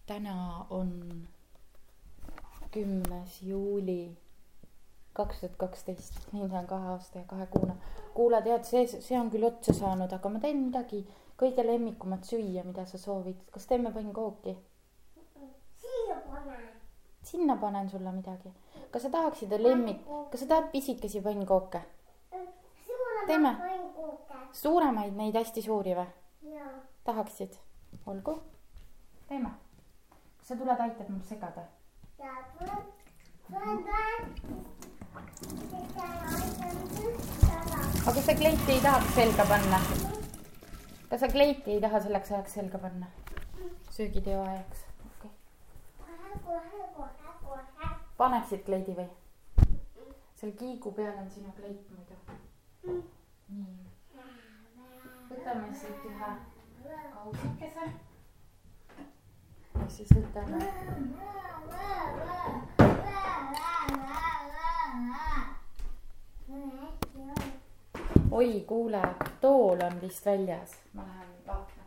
täna on 10. juuli 2012, nii on 2 aasta ja 2 kuuna. Kuula, tead, see on küll otsa saanud, aga ma teen midagi kõige lemmikumat süüa, mida sa soovid. Kas teeme pannkooki? Sinna panen sulle midagi. Kas sa tahaksid kas sa tahad pisikesi pannkooke? Teeme? Suuremaid, neid hästi suuri või? Tahaksid? Olgu. Teeme. Kas sa tuled aitad mul segada? Aga kas sa kleiti ei tahaks selga panna? Kas sa kleiti ei taha selleks ajaks selga panna? Söögiteo ajaks. Okay. Paneksid kleidi või? Seal kiigu peal on sinu kleit muidu. Nii. Võtame siit ühe kausikese. Ja siis võtame. Oi, kuule, tool on vist väljas. Ma lähen vaatan.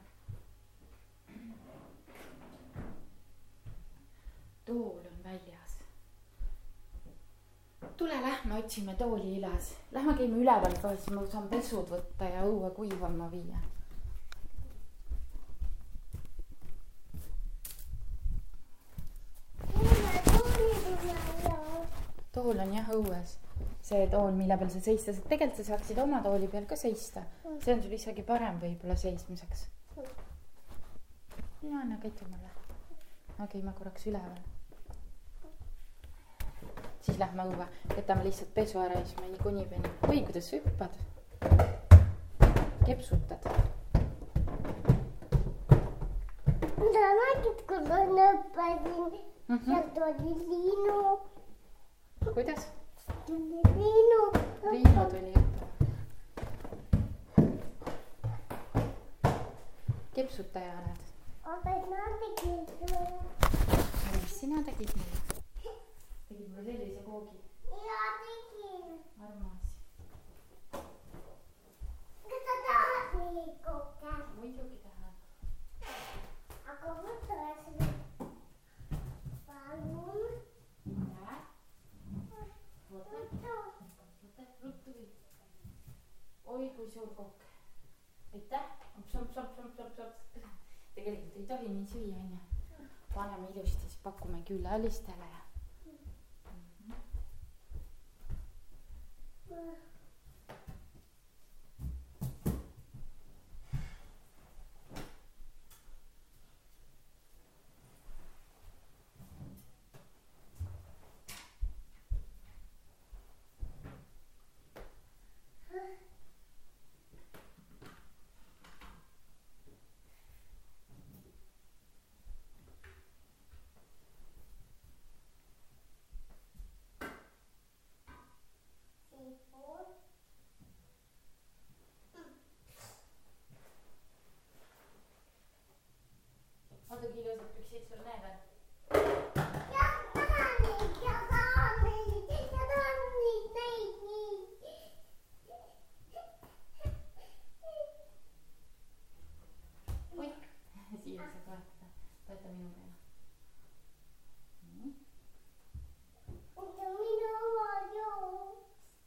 Tool on väljas. Tule, lähme otsime tooli üles. Lähme käime üleval ka, siis ma saan pesud võtta ja õue kuivama viia. Tool on jah õues. See tool, mille peal sa seista. Tegelikult sa saaksid oma tooli peal ka seista. See on sul isegi parem võib-olla seismiseks. Ja anna käitu mulle. Okei, ma korraks üleval. Siis lähme õue. Võtame lihtsalt pesu ära ja siis me nii kuni peale. Oi, kuidas hüppad. Kepsutad. Ma nägid, kui ma lõppasin. Sealt oli Liinu. Kuidas? Tuli Liinu. Liinu tuli õppe. Kepsutaja oled. Aga ma tegin sulle. Mis sina tegid mulle? Tegid mulle sellise koogi? Ja tegin. Armas. Kas sa tahad nii kooke? Muidugi tahan. Aga võta selle. Palun. Näe. Võta ruttu või. Oi, kui suur kook. Aitäh. Tegelikult ei tohi nii süüa, on. Paneme ilusti, siis pakume külalistele. Oota, ilusad püksid sul need on? Ja tahan neid, ja tahan neid, ja tahan neid, nii. Oi, siia sa toetada. Toeta minu peale. See on minu oma jooks.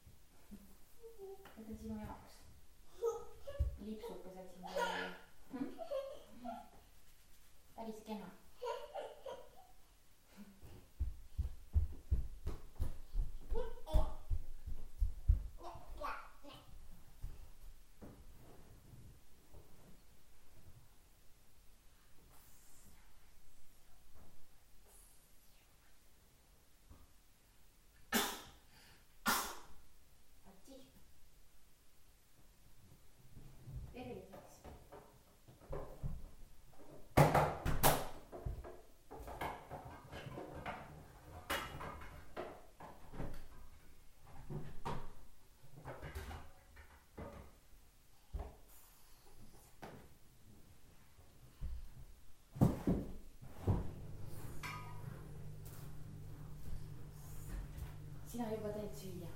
Võta sinu jaoks. Lipsukesed siin peale. Päris kena. Terviseks. Sina juba teed süüa.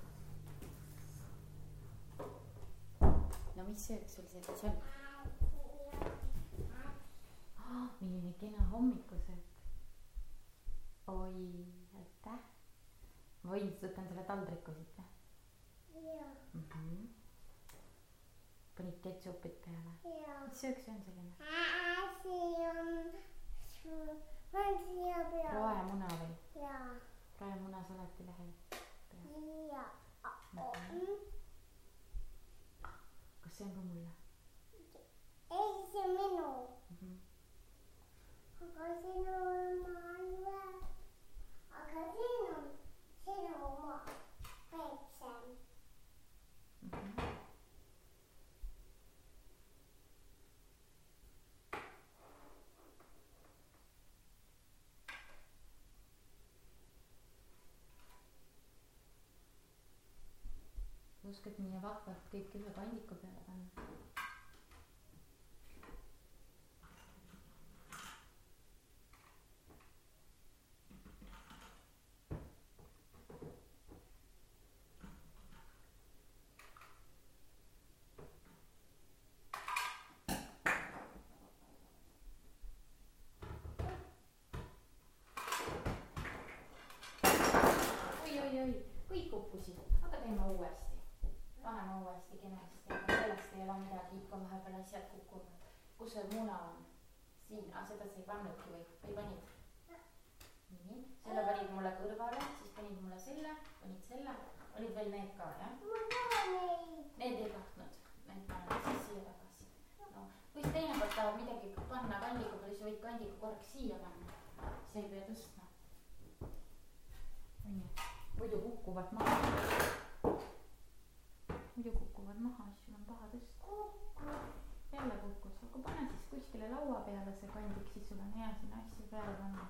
No mis söök sul sellise on? Milline kena hommikusöök. oi, aitäh. Ma võin, võtan selle taldriku siit või? Jaa. Panid ketsupit peale? Jaa. Mis söök see on selline? siia peale. Raemuna või? Jaa. Raemuna salatilehel. Jaa. Kas see on ka mulle? Ei, see on minu. Aga sinu oma on vähe. Aga siin on sinu oma väiksem. Oskad nii vahvalt kõik ühe kandiku peale panna? Oi, kõik uppusid, aga teeme uuesti. Paneme uuesti kenasti, aga sellest ei ole midagi, ikka vahepeal asjad kukuvad. Kus see muna on? Siin, seda sa ei pannudki või panid? Nii, selle panid mulle kõrvale, siis panid mulle selle, panid selle, olid veel need ka, jah? Ma tahan neid. Need ei tahtnud, need paneme siis siia tagasi. No, kui sa teinekord tahad midagi panna kandiku peale, siis võid kandiku korraks siia panna, siis ei pea tõstma. Muidu kukkuvad maha. Muidu kukkuvad maha, siis sul on paha tõsta. Jälle kukkus, aga pane siis kuskile laua peale see kandik, siis sul on hea sinna asju peale panna.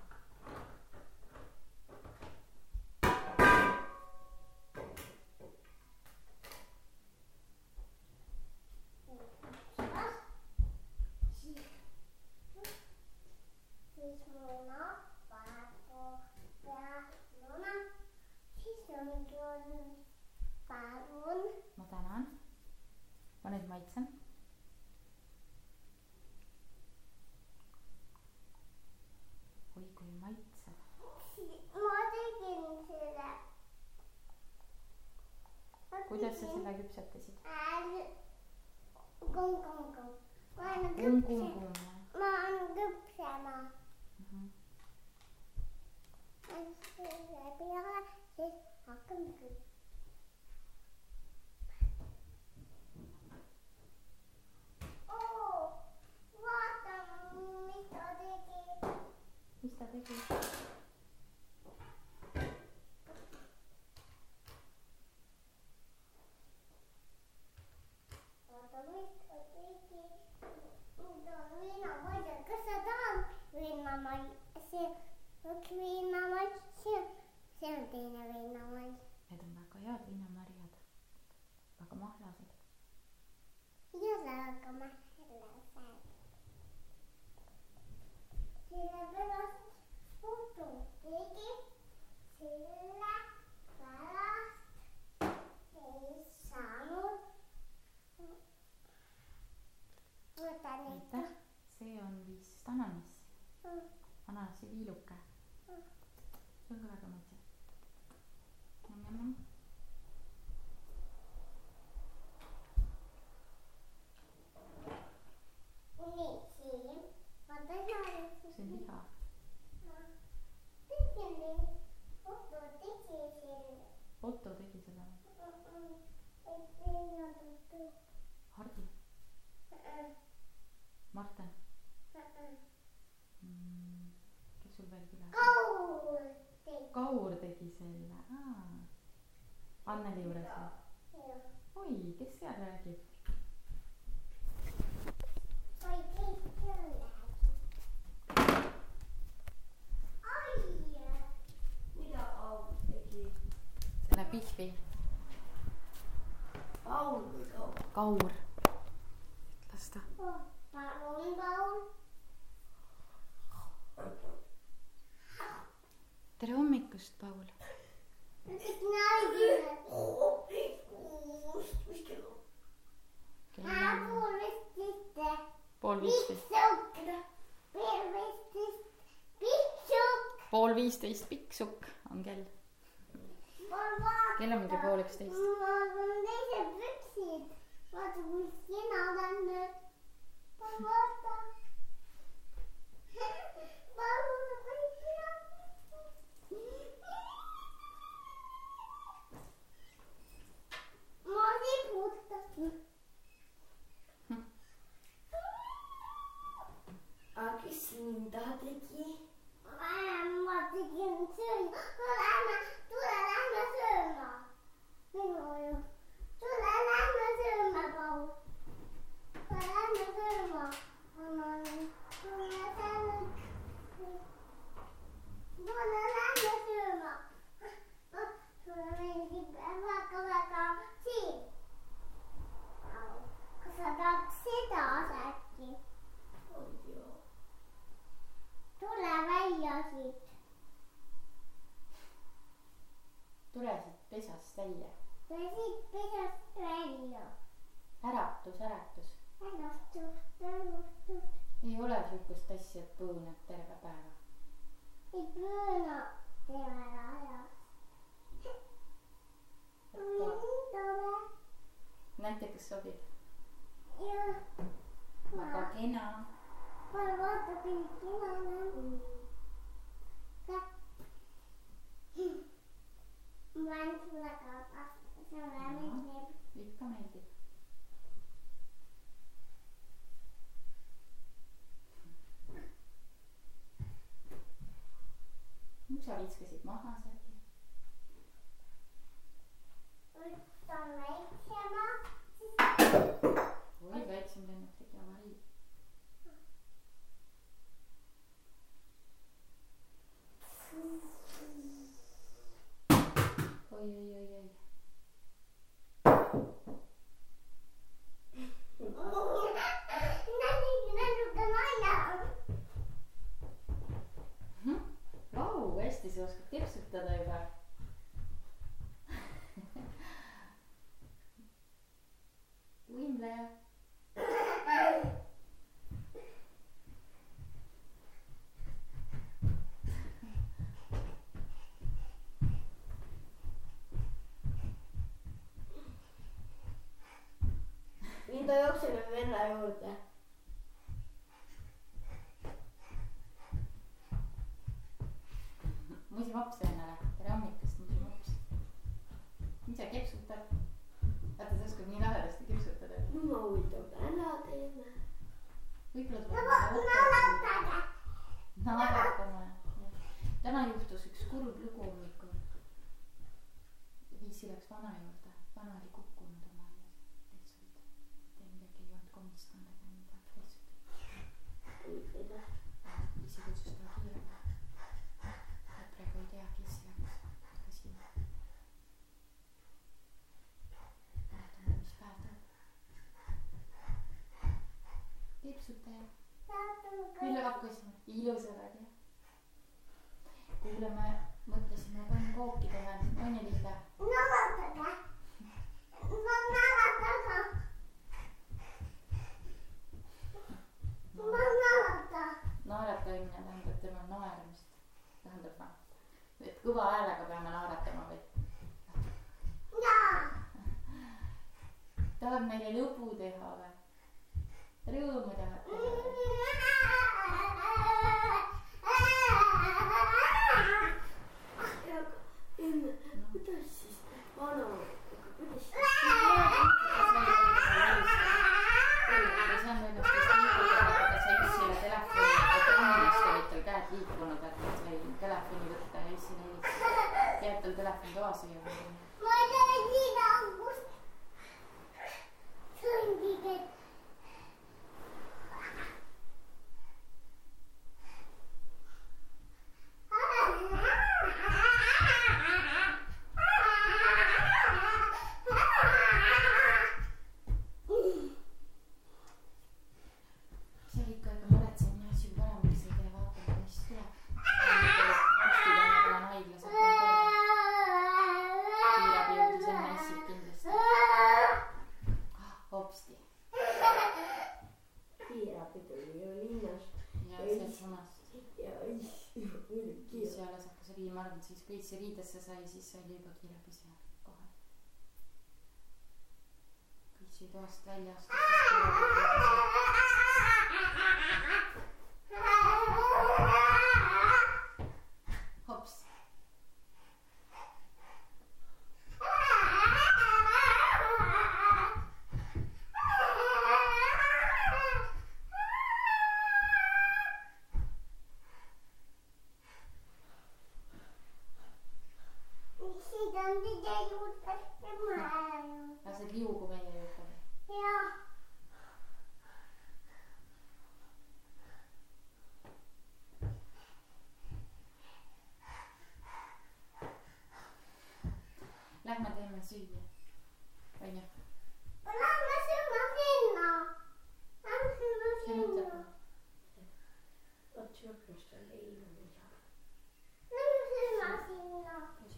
Siis muna, paepu, pea, muna. Siis on palun. Ma tänan. Ma nüüd maitsen. Oi, kui maitsev. Ma tegin selle. Kuidas sa selle küpsetasid? Kum. Ma annan küpsema. Selle peale, siis hakkan küpsema. Vaata, mis ta tegi. Mis ta tegi? Vaata, mis ta tegi. Viinamaid, kas sa tahad viinamaid? See üks viinamaid, see on teine viinamaid. Need on väga head viinamarjad. Väga mahlased. Ja väga mahlased. Sellepärast foto tegi, sellepärast ei saanud võtta neid. Aitäh, see on vist ananas. Ananasi viiluke. See on ka väga maitsev. Nii, siin. Vaata saada. See on liha. Tegin nii. Foto tegi selle. Otto tegi seda. Ei teinud. Hardi. Marten. Kes sul veel külas? Kaur tegi selle. Anneli juures või? Oi, kes seal räägib? Oi, kes seal räägib? Ai! Mida Kaur tegi? Selle Pihvi. Kaur. Las ta. Palun, Kaur. Tere hommikust, Paul. Pool 15. Pitsuk. 12:30 piksuk on kell. Kell on mingi 12:30. Mul on teised püksid. Vaata, kui sina olen nüüd. Vaata. Vaata, kui sina. Ma liputan. Aga kes linda tegi? Ma tegin sööma. Tule lähme sööma. Minu ju. Tule lähme sööma, Paul. Tule lähme sööma. Tule lähme sööma. Tule meeldib väga siin. Kas sa tahaks seda äkki? Tule välja siit. Tule siit pesast välja. Tule siit pesast välja. Äratus. Ärastus. Ei ole sihukest asja, et põõnad terve päeva. Ei põõna terve ajast. Nii tore. Näita, kas sobib. Jah. Väga kena. Ma vaata, kui kena on. Ma olen sulle ka vastu. Sulle meeldib. Ikka meeldib. Miks sa viskasid maha seegi? Võtan väiksema. Oi, väiksem lennuk tegi avarii. Oi. Vau, hästi sa oskad tipsutada juba. Võimleja. Nii ta jookseb venna juurde. Musimaps vennale. Tere hommikust, musimaps. Mis sa kepsutad? Vaata, ta oskab nii lahedasti kepsutada. Ma huvitav, täna teeme. Võib-olla tuleb naeratama. Täna juhtus üks kurb lugu hommikul. Viisi läks vana juurde. Vana oli kukkunud oma aias. Lihtsalt. Midagi ei olnud komistanud ega midagi. Lihtsalt. Isi kutsus ta kiirega. Praegu ei tea, kes läks. Aga siin. Vaatame, mis päev tuleb. Kipsutaja. Mille hakkasime? Ilusad oli. Kuule, me mõtlesime pannkooki teha. On ju Linda? Nalatada. Naeratamine tähendab tema naeramist. Tähendab ma, et kõva häälega peame naeratama või? Tahab meile lõbu teha või? Rõõmu tahab teha. Enne, kuidas siis vana, kuidas siis? See on võimalik, kes liikuda, sa Issile telefoni, et ennast olid tal käed liikunud, et sai telefoni võtta ja Issile helistada. Jääb tal telefon toas või on? Ma ei tea, nii angust. Sõndid, et seal saanud, siis kui see riidesse sai, siis sai liiga kiire pise kohe. kui see toast välja astus, siis kiire pise. Hops. Lased liugu meie juurde või? Jah. Lähme teeme süüa. Onju? Lähme sööma sinna. Lähme sööma sinna. Vot sööklust on leina mida. Lähme sööma sinna.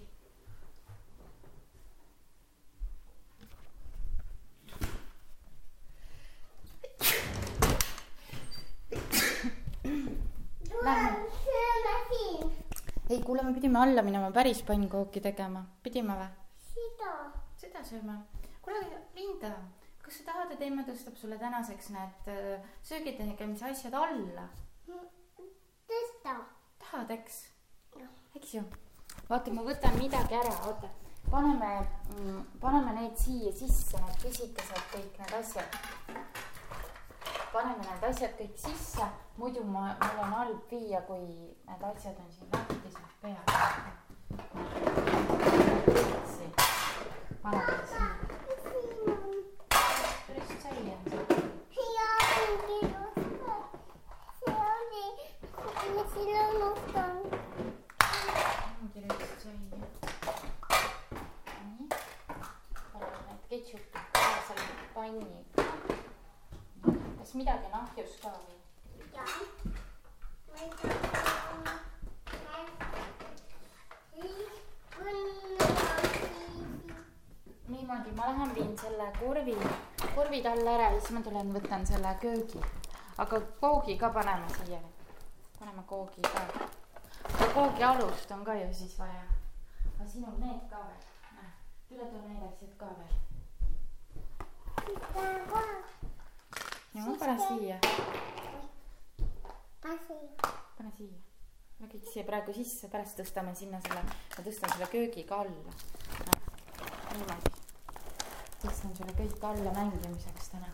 Ei, kuule, me pidime alla minema päris pannkooki tegema. Pidime või? Seda sööme. Kuule, Linda, kas sa tahad, et emme tõstab sulle tänaseks need söögitegemise asjad alla? Tõsta. Tahad, eks? Eks ju? Vaata, ma võtan midagi ära, oota. Paneme need siia sisse, need pisikesed kõik need asjad. Paneme need asjad kõik sisse, muidu mul on halb viia, kui need asjad on siin lahtised peal. Paneme siia. Päris sai on see. Siia ongi lõhka. Siia oli, mis sille lõhkan. Ongi lõhka sai. Nii. Paneme need ketšupid ka selle panni. Kas midagi on ahjus ka või? Jah. Niimoodi, ma lähen viin selle korvid alla ära ja siis ma tulen võtan selle köögi. Aga koogi ka paneme siia. Paneme koogi ka. Aga koogi alust on ka ju siis vaja. Aga sinul need ka veel. Tule too need asjad ka veel. Ja ma pane siia. Pane siia. Ma kõik siia praegu sisse, pärast tõstame sinna selle, ma tõstan selle köögiga alla. Niimoodi. Tõstan selle kõik alla mängimiseks täna.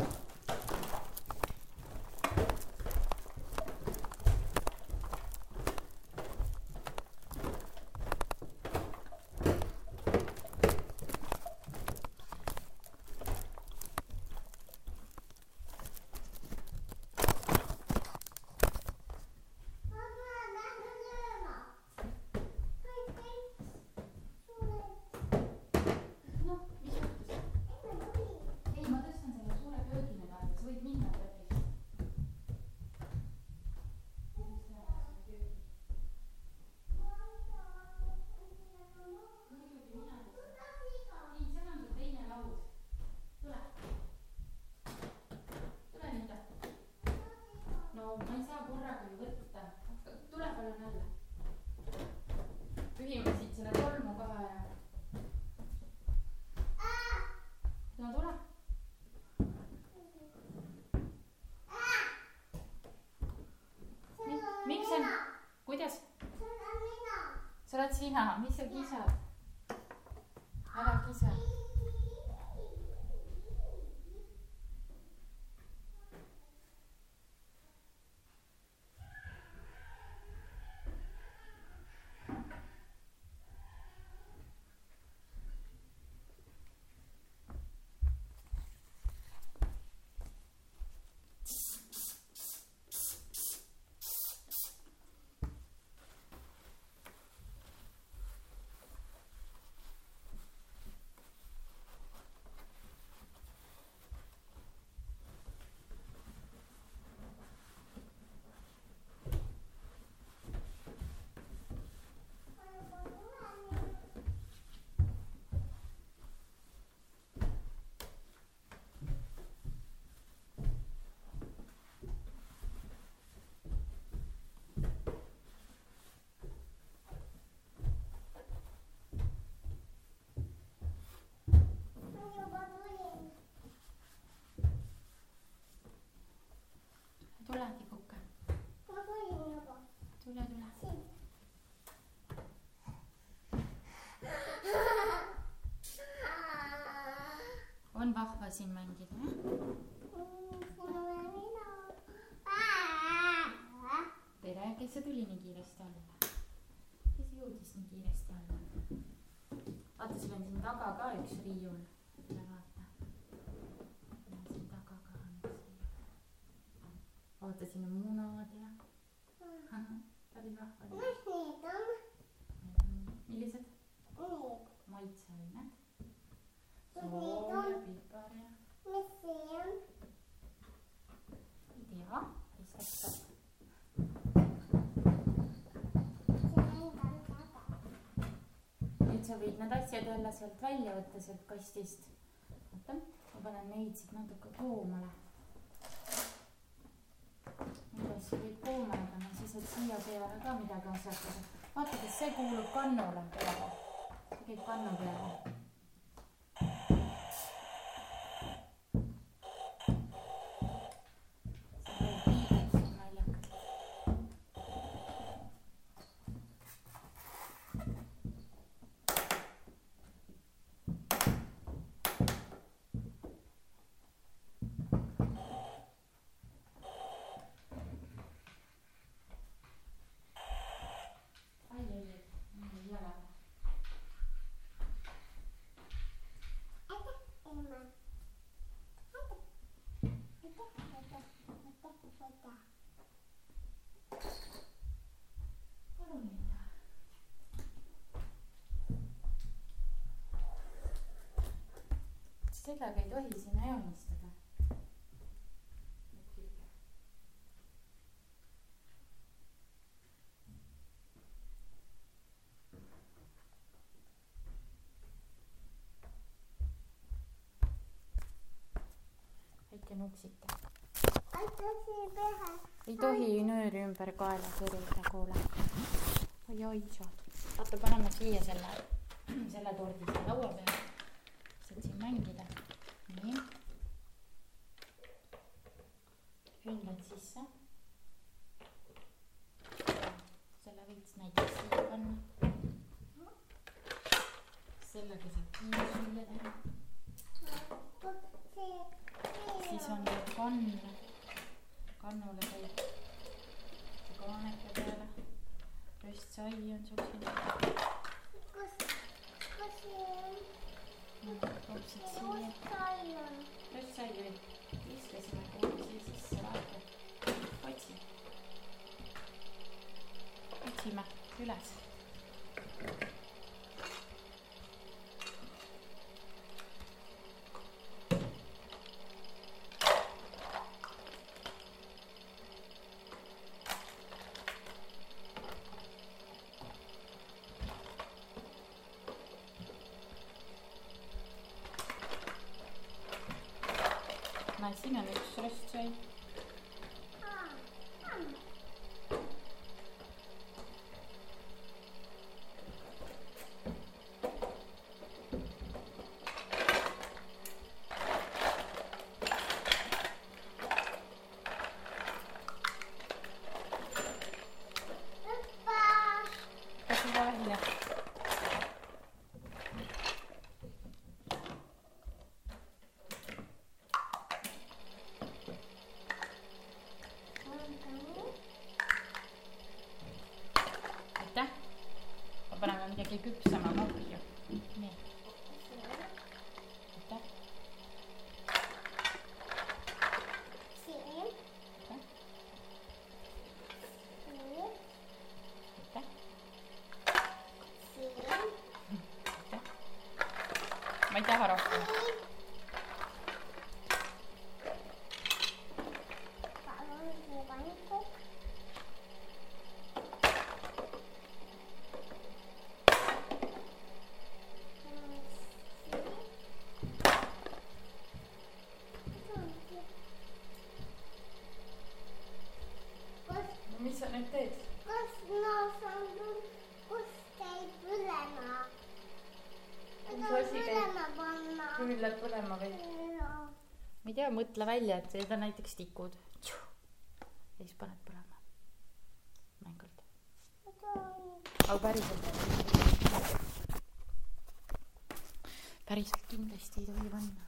Pühime siit selle tolmu ka ja. No tule. Miks see? Kuidas? Sa oled sina, mis sa kisad? Ära kisa. tule. On vahva siin mängida, jah? Tere, kes see tuli nii kiiresti alla? Kes jõudis nii kiiresti alla? Vaata, sul on siin taga ka üks riiul. Tule vaata. Siin taga ka on üks riiul. Vaata, siin on munad ja... Päris vahva. Mis need on? Millised? Maitseained. Sool ja pipar ja... Mis see on? Ei tea, ristakad. Nüüd sa võid need asjad jälle sealt välja võtta sealt kastist. Vaata, ma panen neid siit natuke koomale. Need asja võid koomale panna, siis et siia peale ka midagi asjatada. Vaata, kas see kuulub kannule peale. See käib kannu peale. Sellega ei tohi sinna joonistada. Väike nuksike. Ei tohi nööri ümber kaela kõrida, kuule. Oi, saad. Vaata, paneme siia selle tordi siia laua peale. Saad siin mängida. Nii. Hündad sisse. Selle võiks näiteks siia panna. Sellega saab kiire süüa teha. Siis on veel kannule käib kaaneka peale. Röstsai on sul siin. Kus see on? Kopsid siia. Röstsai või viskasime kuhugi siia sisse vaata. Otsime üles. Siin on üks röstsai. Kasi välja. Paneme midagi küpsema kahju. Nii. Võtta. Siin. Võtta. Siin. Võtta. Ma ei taha rohkem. Mis sa nüüd teed? Kus käib põlema? Põlema panna. Küll läheb põlema või? Ma ei tea, mõtle välja, et need on näiteks tikud. Ja siis paned põlema. Mängult. aga päriselt kindlasti ei tohi panna.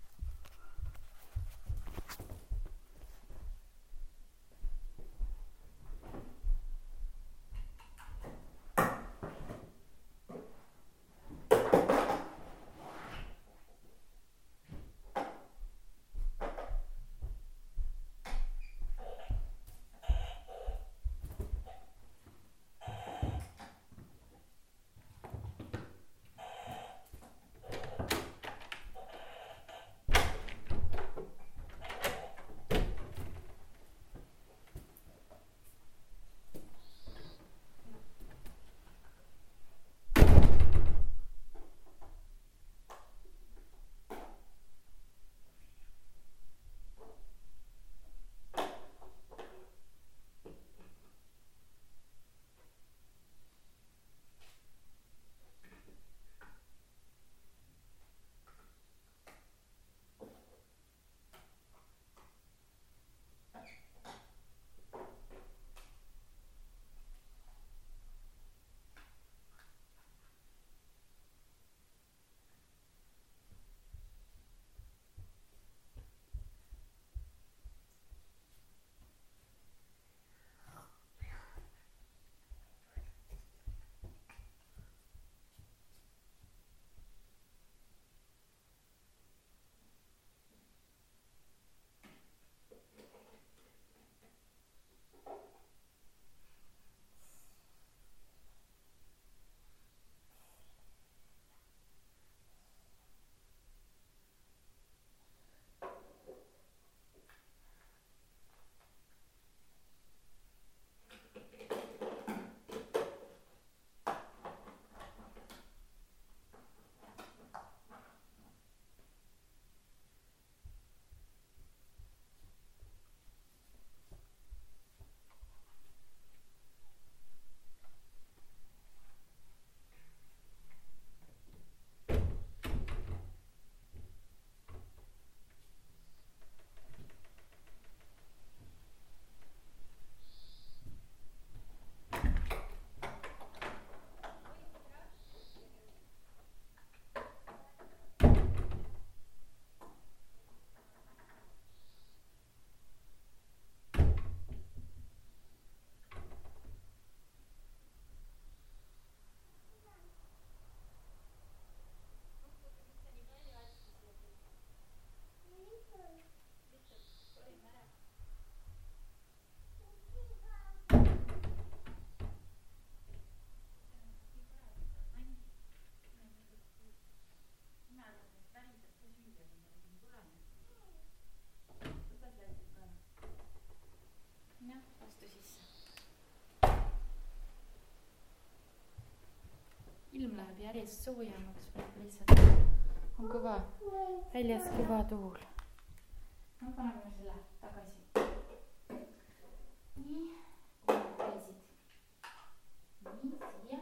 ilm läheb järjest soojemaks, praegu lihtsalt on kõva, väljas kõva tuul. No paneme selle tagasi. Nii, käisid. Nii, siia.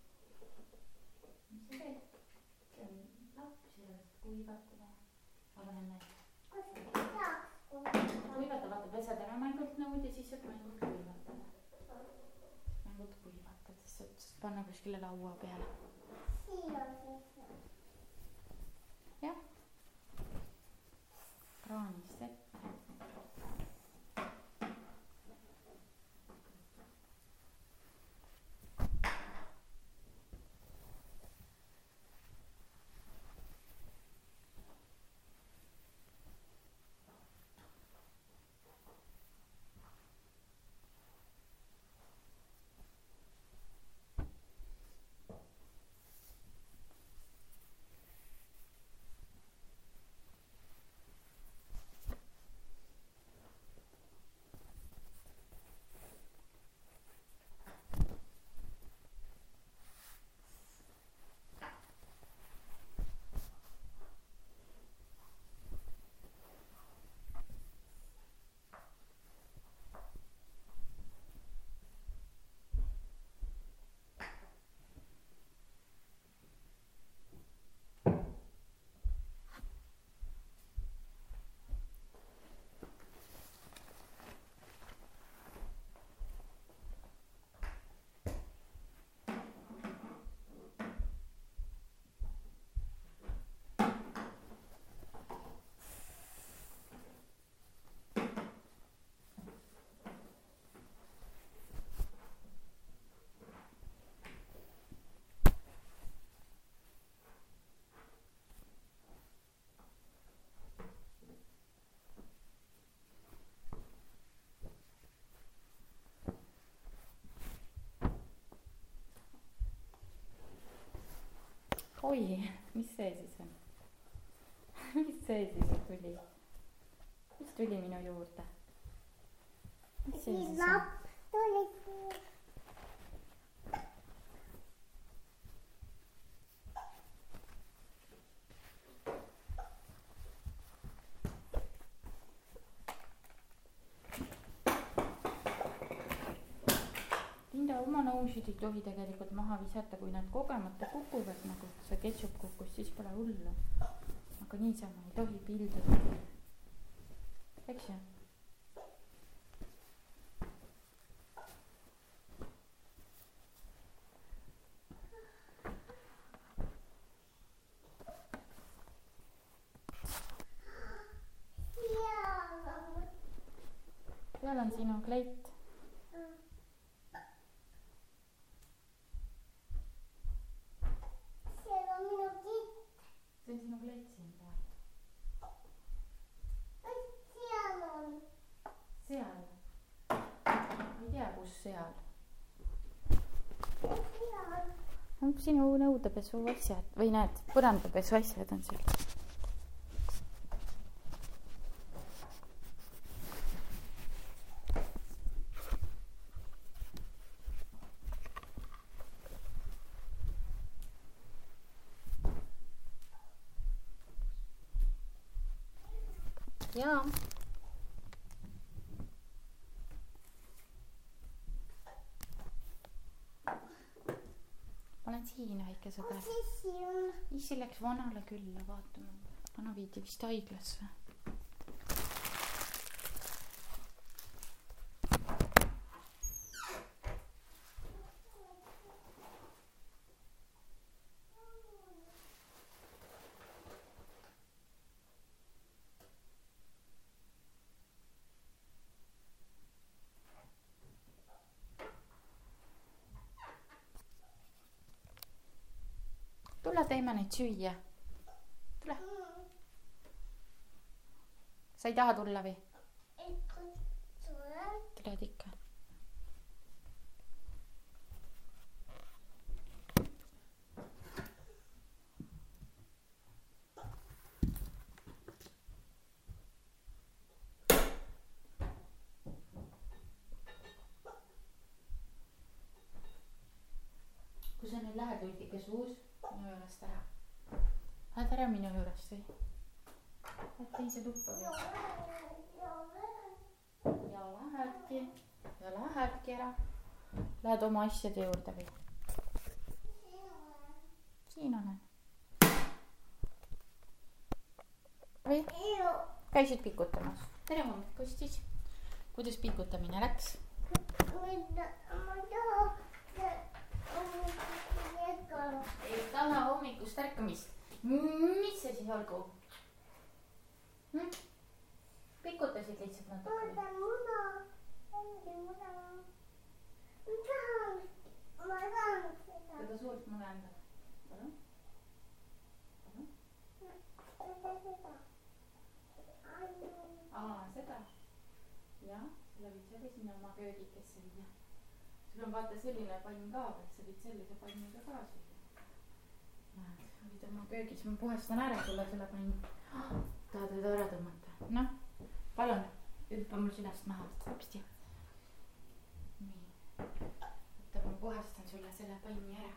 Mis sa teed? See on lapp sellest kuivatada. Ma panen need. Kuivata, vaata, pesed ära mängult nõud ja siis saab mängult kuivatada. Mängult kuivatada, siis panna kuskile laua peale. Jah. Kraanist ette. oi, mis see siis on? Mis see siis tuli? Mis tuli minu juurde? Mis see siis on? Linda, oma nõusid ei tohi tegelikult maha visata, kui nad kogemata kukuvad, nagu see ketšup kukkus, siis pole hullu. Aga niisama ei tohi pilduda. Eks ju? Seal on sinu kleit. See on sinu kleit siin peal. Seal on. Seal? Ma ei tea, kus seal. Sinu nõudepesu asjad või need põrandapesu asjad on seal. Jaa. Ma olen siin väike sõber. Issi läks vanale külla vaatama. Vana viidi vist haiglasse. Tule teeme neid süüa. Tule. Sa ei taha tulla või? Tuled ikka. Kui sa nüüd lähed Lutike suus minu juurest ära. Lähed ära minu juurest või? Lähed teise tuppa või? Ja lähedki ära. Lähed oma asjade juurde või? Siin olen. Või? Käisid pikutamas. Tere hommikust siis. Kuidas pikutamine läks? Ei taha hommikust ärkamist. Mis see siis olgu? Pikutasid lihtsalt natuke. Ma tahan seda suurt mune anda. Palun? Seda? Jah, seda võid sa sinna oma köögikesse viia. Sul on vaata selline pann ka, et sa võid sellise panniga ka süüa. Näed, võid oma köögis, ma puhastan ära sulle selle panni. Tahad võid ära tõmmata? Noh, palun, hüppa mul sülast maha. Hopsti. Nii, võtta ma puhastan sulle selle panni ära.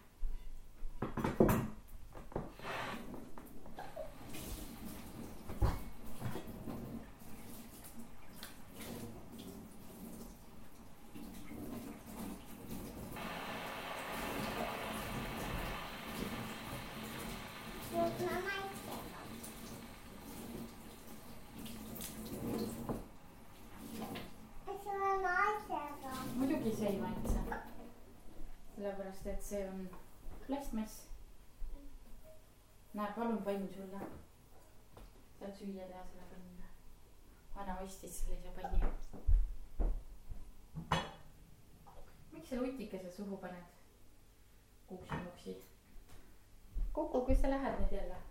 Muidugi see ei maitse. Sellepärast, et see on plastmass. Näe, palun pann sulle. Saad süüa teha selle panniga. Anna ostis sellise panni. Miks sa Lutikese suhu paned? Kuksi-muksi. Kuku, kus sa lähed nüüd jälle?